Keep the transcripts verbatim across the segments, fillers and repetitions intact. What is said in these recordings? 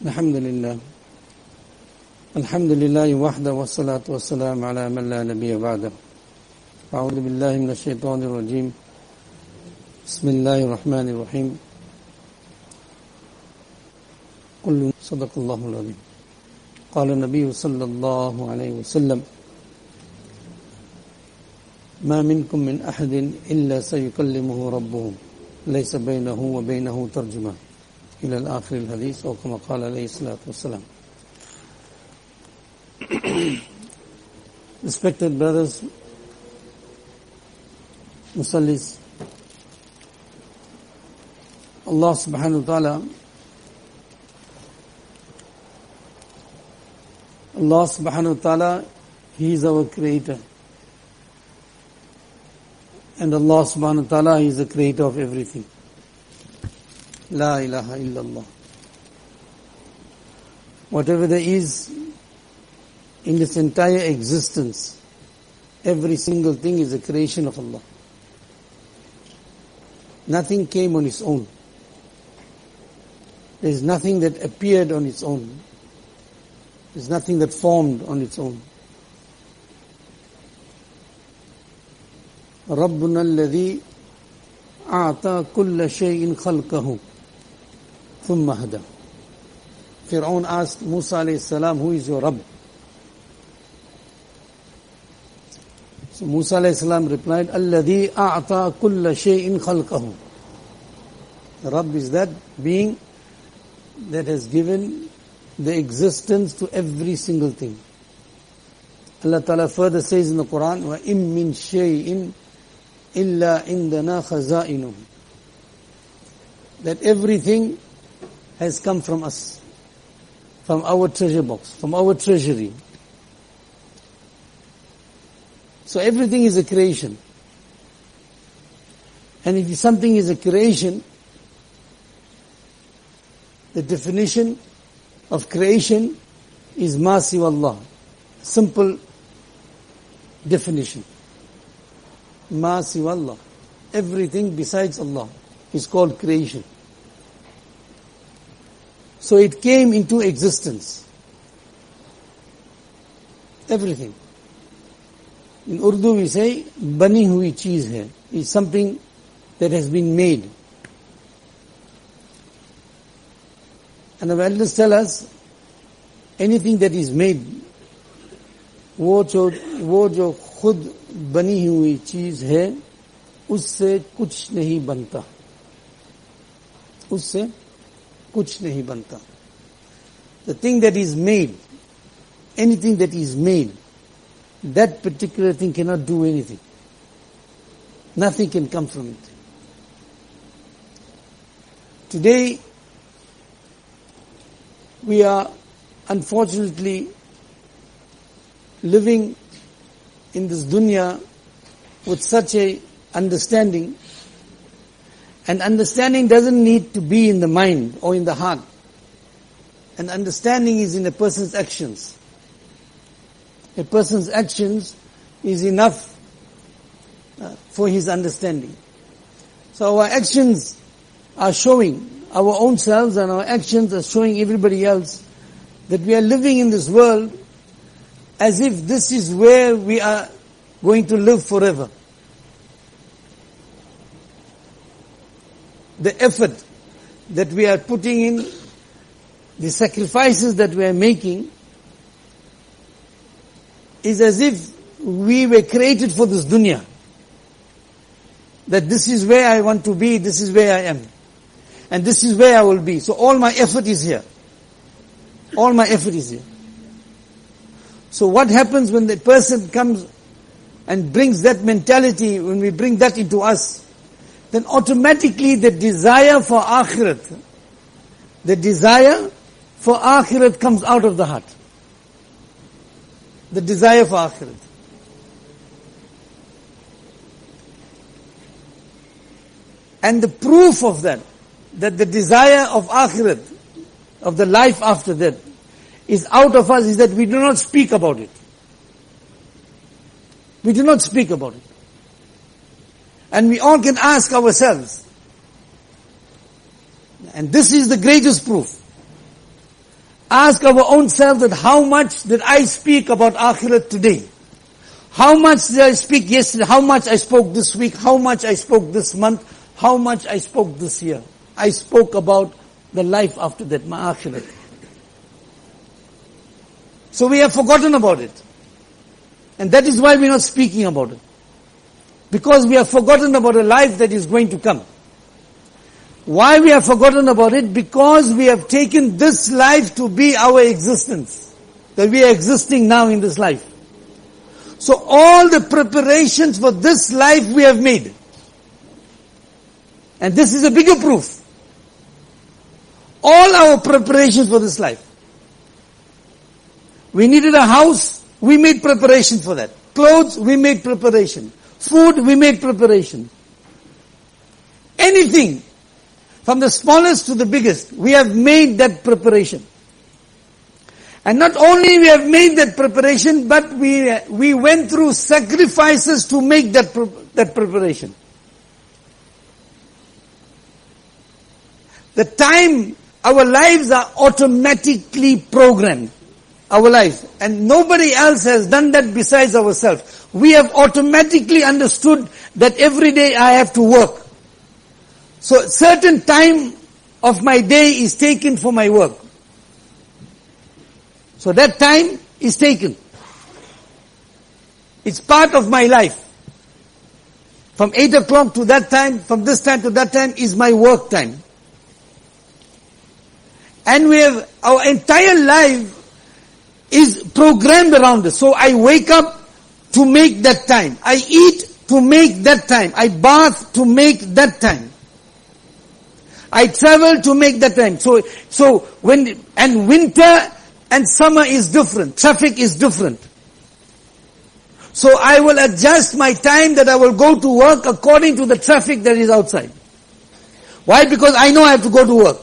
الحمد لله الحمد لله وحده والصلاة والسلام على من لا نبي بعده أعوذ بالله من الشيطان الرجيم بسم الله الرحمن الرحيم قل صدق الله العظيم قال النبي صلى الله عليه وسلم ما منكم من أحد إلا سيكلمه ربه ليس بينه وبينه ترجمة إلى الآخر الحديث أو كما قال عليه الصلاة والسلام. Respected brothers, Musallis, Allah subhanahu wa ta'ala Allah subhanahu wa ta'ala, He is our creator. And Allah subhanahu wa ta'ala is the creator of everything. La ilaha illallah. Whatever there is in this entire existence, every single thing is a creation of Allah. Nothing came on its own. There is nothing that appeared on its own. There is nothing that formed on its own. رَبُّنَا الَّذِي أَعْطَى كُلَّ شَيْءٍ خَلْقَهُ ثُمَّ هَدَى. Fir'aun asked Musa alayhi salam, who is your Rabb? So Musa alayhi salam replied, الَّذِي أَعْطَى كُلَّ شَيْءٍ خَلْقَهُ. The Rabb is that being that has given the existence to every single thing. Allah Ta'ala further says in the Quran, وَإِن مِّن شَيْءٍ إِلَّا عِندَنَا خَزَائِنُهُ. That everything has come from us, from our treasure box, from our treasury. So everything is a creation. And if something is a creation, the definition of creation is ma siwa Allah. Simple definition. Ma siwa Allah. Everything besides Allah is called creation. So it came into existence. Everything. In Urdu we say, bani hui cheez hai. It's something that has been made. And our elders tell us, anything that is made, वो जो वो जो खुद बनी हुई चीज है, उससे कुछ नहीं बनता. उससे कुछ नहीं बनता. The thing that is made, anything that is made, that particular thing cannot do anything. Nothing can come from it. Today, we are unfortunately living in this dunya with such a understanding. And understanding doesn't need to be in the mind or in the heart. And understanding is in a person's actions. A person's actions is enough uh, for his understanding. So our actions are showing our own selves, and our actions are showing everybody else that we are living in this world as if this is where we are going to live forever. The effort that we are putting in, the sacrifices that we are making, is as if we were created for this dunya. That this is where I want to be, this is where I am. And this is where I will be. So all my effort is here. All my effort is here. So what happens when the person comes and brings that mentality, when we bring that into us, then automatically the desire for akhirat, the desire for akhirat comes out of the heart. The desire for akhirat. And the proof of that, that the desire of akhirat, of the life after that, is out of us, is that we do not speak about it. We do not speak about it. And we all can ask ourselves, And this is the greatest proof ask our own self that how much did I speak about Akhirat today? How much did I speak yesterday? How much I spoke this week? How much I spoke this month? How much I spoke this year? I spoke about the life after that, my Akhirat. So we have forgotten about it. And that is why we are not speaking about it. Because we have forgotten about a life that is going to come. Why we have forgotten about it? Because we have taken this life to be our existence. That we are existing now in this life. So all the preparations for this life we have made. And this is a bigger proof. All our preparations for this life. We needed a house, we made preparation for that. Clothes, we made preparation. Food, we made preparation. Anything, from the smallest to the biggest, we have made that preparation. And not only we have made that preparation, but we we went through sacrifices to make that that preparation. The time, our lives are automatically programmed. Our life. And nobody else has done that besides ourselves. We have automatically understood that every day I have to work. So certain time of my day is taken for my work. So that time is taken. It's part of my life. From eight o'clock to that time, from this time to that time is my work time. And we have, our entire life is programmed around us. So I wake up to make that time. I eat to make that time. I bath to make that time. I travel to make that time. So, so when, and winter and summer is different. Traffic is different. So I will adjust my time that I will go to work according to the traffic that is outside. Why? Because I know I have to go to work.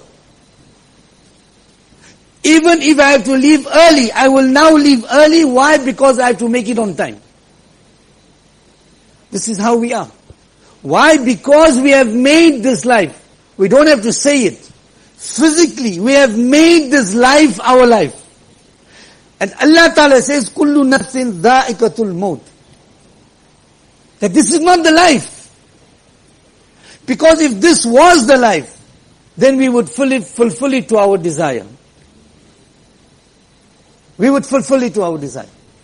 Even if I have to leave early, I will now leave early. Why? Because I have to make it on time. This is how we are. Why? Because we have made this life. We don't have to say it. Physically, we have made this life our life. And Allah Ta'ala says, Kullu nafsin dha'ikatul maut. That this is not the life. Because if this was the life, then we would fulfill it, fulfill it to our desire. We would fulfill it to our desire.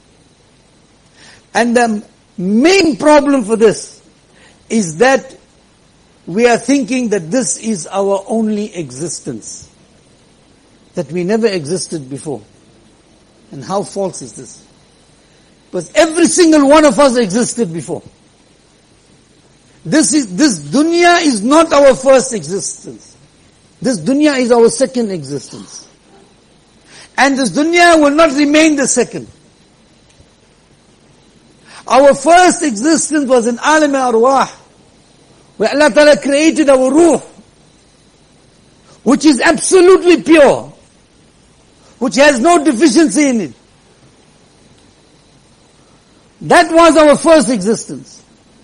And the main problem for this is that we are thinking that this is our only existence. That we never existed before. And how false is this? Because every single one of us existed before. This is, this dunya is not our first existence. This dunya is our second existence. And this dunya will not remain the second. Our first existence was in Alam al-Arwah, where Allah Ta'ala created our ruh, which is absolutely pure, which has no deficiency in it. That was our first existence.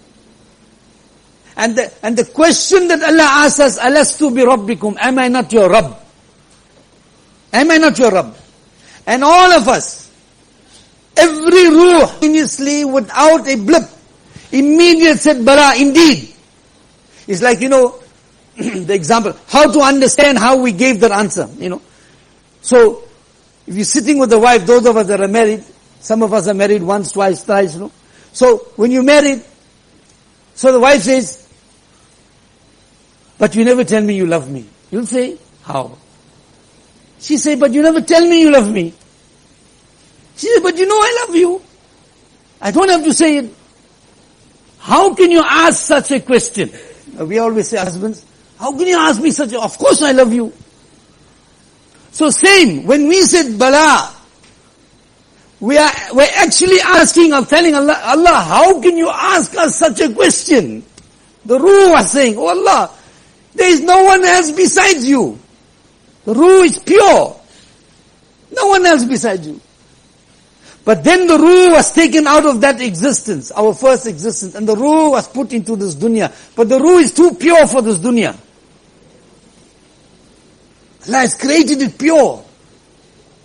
And the, and the question that Allah asks us, Alastu bi Rabbikum, am I not your Rabb? Am I not your Rabb? And all of us, every ruh, continuously, without a blip, immediately said, Bala, indeed. It's like, you know, the example, how to understand how we gave that answer, you know. So, if you're sitting with a wife, those of us that are married, some of us are married once, twice, thrice, you know. So, when you're married, so the wife says, but you never tell me you love me. You'll say, how? She say, but you never tell me you love me. She say, but you know I love you. I don't have to say it. How can you ask such a question? We always say, husbands, how can you ask me such a, of course I love you. So same, when we said Bala, we are, we're actually asking, or telling Allah, Allah, how can you ask us such a question? The Ruh was saying, oh Allah, there is no one else besides you. The Ruh is pure. No one else besides you. But then the Ruh was taken out of that existence, our first existence, and the Ruh was put into this dunya. But the Ruh is too pure for this dunya. Allah has created it pure.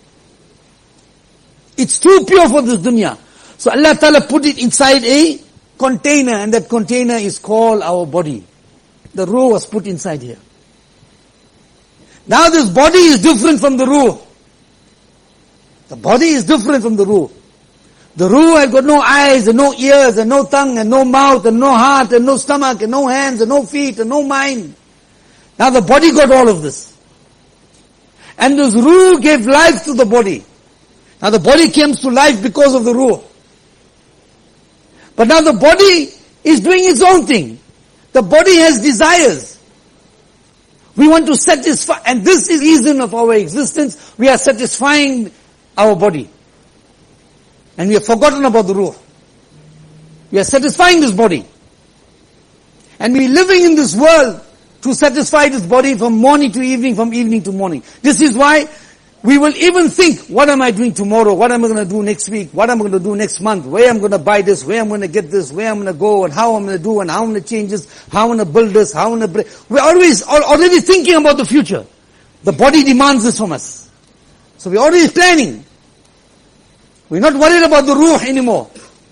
It's too pure for this dunya. So Allah Ta'ala put it inside a container, and that container is called our body. The ruh was put inside here. Now this body is different from the ruh. The body is different from the ruh. The ruh has got no eyes, and no ears, and no tongue, and no mouth, and no heart, and no stomach, and no hands, and no feet, and no mind. Now the body got all of this. And this ruh gave life to the body. Now the body came to life because of the ruh. But now the body is doing its own thing. The body has desires. We want to satisfy, and this is the reason of our existence. We are satisfying our body. And we have forgotten about the ruh. We are satisfying this body. And we are living in this world to satisfy this body from morning to evening, from evening to morning. This is why we will even think, what am I doing tomorrow? What am I going to do next week? What am I going to do next month? Where am I going to buy this? Where am I going to get this? Where am I going to go? And how am I going to do? And how am I going to change this? How am I going to build this? How am I going to break? We're always already thinking about the future. The body demands this from us. So we're already planning. We're not worried about the ruh anymore.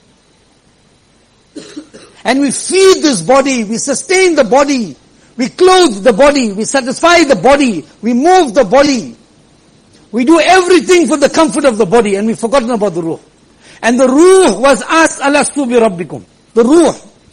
And we feed this body, we sustain the body, we clothe the body, we satisfy the body, we move the body. We do everything for the comfort of the body, and we've forgotten about the ruh. And the ruh was asked, Alastu bi Rabbikum. The ruh.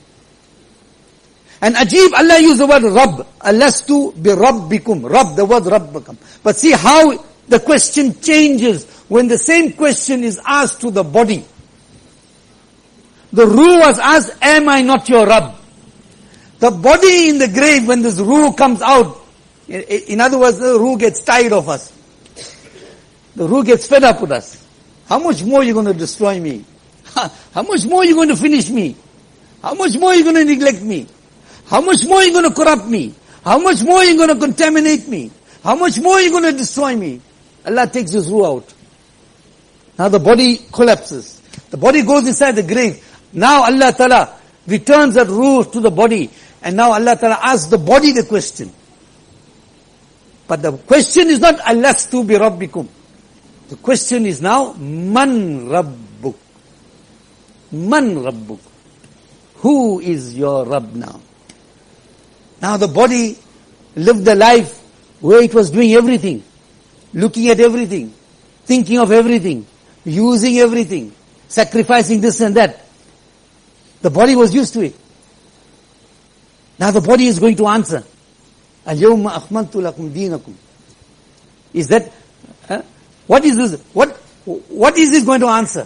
And Ajib, Allah used the word Rabb. Alastu bi Rabbikum. Rabb, the word Rabbikum. But see how the question changes when the same question is asked to the body. The ruh was asked, am I not your Rabb? The body in the grave, when this ruh comes out, in other words, the ruh gets tired of us. The ruh gets fed up with us. How much more are you going to destroy me? How much more are you going to finish me? How much more are you going to neglect me? How much more are you going to corrupt me? How much more are you going to contaminate me? How much more are you going to destroy me? Allah takes his ruh out. Now the body collapses. The body goes inside the grave. Now Allah Ta'ala returns that ruh to the body. And now Allah Ta'ala asks the body the question. But the question is not, Alastu bi Rabbikum. The question is now, Man Rabbuk? Man Rabbuk? Who is your Rabb now? Now the body lived a life where it was doing everything, looking at everything, thinking of everything, using everything, sacrificing this and that. The body was used to it. Now the body is going to answer. Al-yawma akhmaltu lakum deenakum. Is that, huh? What is this? What, what is this going to answer?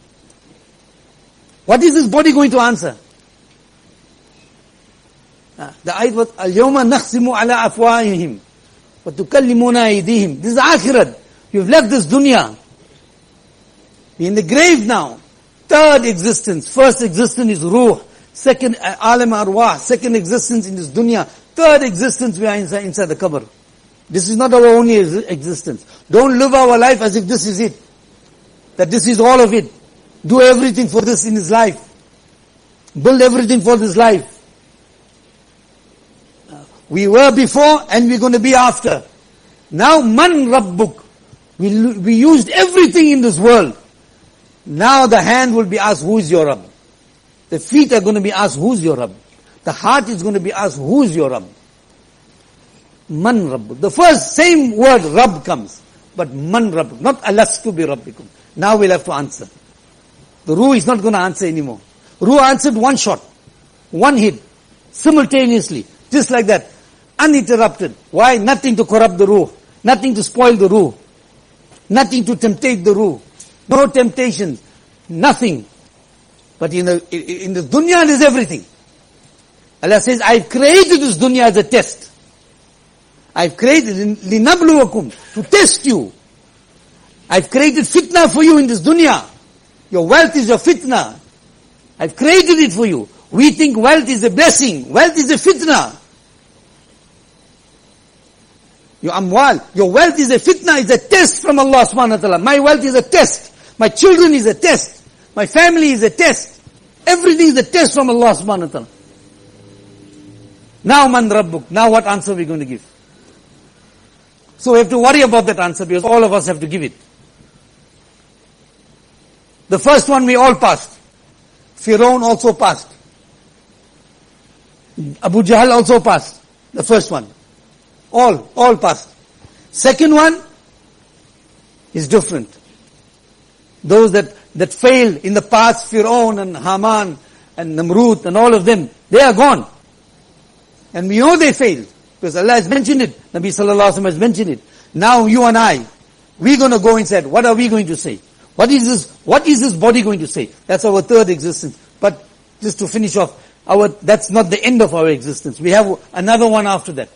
What is this body going to answer? Uh, the ayat was, Al-yawma nakhsimu ala afwahihim wa tukallimuna aydihim. This is akhirat. You've left this dunya. You're in the grave now. Third existence. First existence is ruh. Second, uh, alam arwah. Second existence in this dunya. Third existence, we are inside, inside the qabr. This is not our only ex- existence. Don't live our life as if this is it. That this is all of it. Do everything for this in his life. Build everything for this life. Uh, we were before and we're going to be after. Now, man rabbuk. We, we used everything in this world. Now the hand will be asked, who is your Rabb? The feet are going to be asked, who is your Rabb? The heart is going to be asked, who is your Rabb? Man Rabb. The first same word Rabb comes. But Man Rabb. Not Alastu bi Rabbikum. Now we'll have to answer. The ruh is not going to answer anymore. Ruh answered one shot. One hit. Simultaneously. Just like that. Uninterrupted. Why? Nothing to corrupt the ruh. Nothing to spoil the ruh. Nothing to temptate the ruh. No temptations. Nothing. But in the, in the dunya there is everything. Allah says, I've created this dunya as a test. I've created linabluwakum, to test you. I've created fitna for you in this dunya. Your wealth is your fitna. I've created it for you. We think wealth is a blessing. Wealth is a fitna. Your amwal, your wealth is a fitna, is a test from Allah subhanahu wa ta'ala. My wealth is a test. My children is a test. My family is a test. Everything is a test from Allah subhanahu wa ta'ala. Now man rabbuk. Now what answer are we going to give? So we have to worry about that answer because all of us have to give it. The first one we all passed. Firaun also passed. Abu Jahl also passed. The first one. All, all passed. Second one is different. Those that, that failed in the past, Firaun and Haman and Namrud and all of them, they are gone. And we know they failed. Because Allah has mentioned it. Nabi Sallallahu Alaihi Wasallam has mentioned it. Now you and I, we're going to go inside. What are we going to say? What is this, what is this body going to say? That's our third existence. But just to finish off, our, that's not the end of our existence. We have another one after that.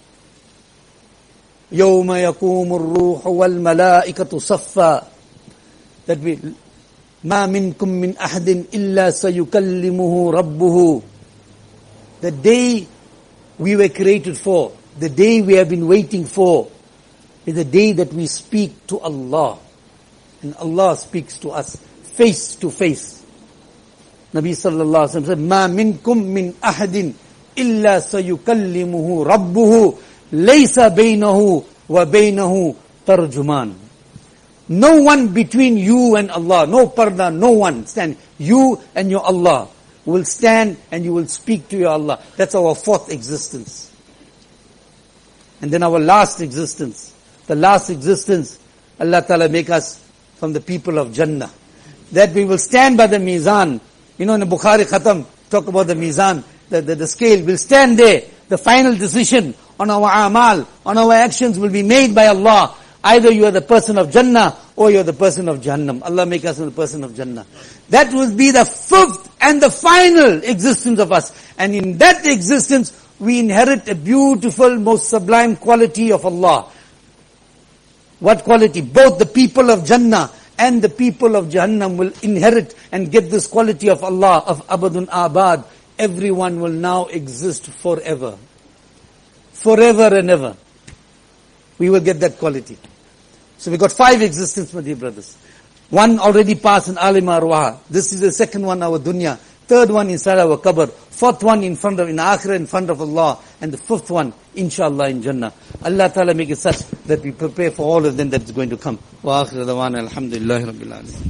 يَوْمَ يَقُومُ الرُّوحُ وَالْمَلَائِكَةُ صَفًّا. That we, مَا مِنْكُمْ مِنْ أَحْدٍ إِلَّا سَيُكَلِّمُهُ رَبُّهُ. The day we were created for, the day we have been waiting for, is the day that we speak to Allah. And Allah speaks to us face to face. Nabi sallallahu alaihi wasallam said, "Ma minkum min ahadin illa sayukallimuhu rabbuhu laysa bainahu wa bainahu tarjuman." No one between you and Allah, no parda, no one stand. You and your Allah will stand and you will speak to your Allah. That's our fourth existence. And then our last existence. The last existence, Allah Ta'ala make us from the people of Jannah. That we will stand by the Mizan. You know, in the Bukhari Khatam, talk about the Mizan, the, the, the scale. We'll stand there. The final decision on our amal, on our actions will be made by Allah. Either you are the person of Jannah or you are the person of Jahannam. Allah make us the person of Jannah. That will be the fifth and the final existence of us. And in that existence, we inherit a beautiful, most sublime quality of Allah. What quality? Both the people of Jannah and the people of Jahannam will inherit and get this quality of Allah, of Abadun Abad. Everyone will now exist forever. Forever and ever. We will get that quality. So we got five existences, my dear brothers. One already passed in Alim Arwah. This is the second one, our dunya. Third one inside our qabr. Fourth one in front of, in akhirah, in front of Allah. And the fifth one, inshallah, in Jannah. Allah Ta'ala make it such that we prepare for all of them that's going to come. Wa akhir dawana alhamdulillahi rabbil alamin.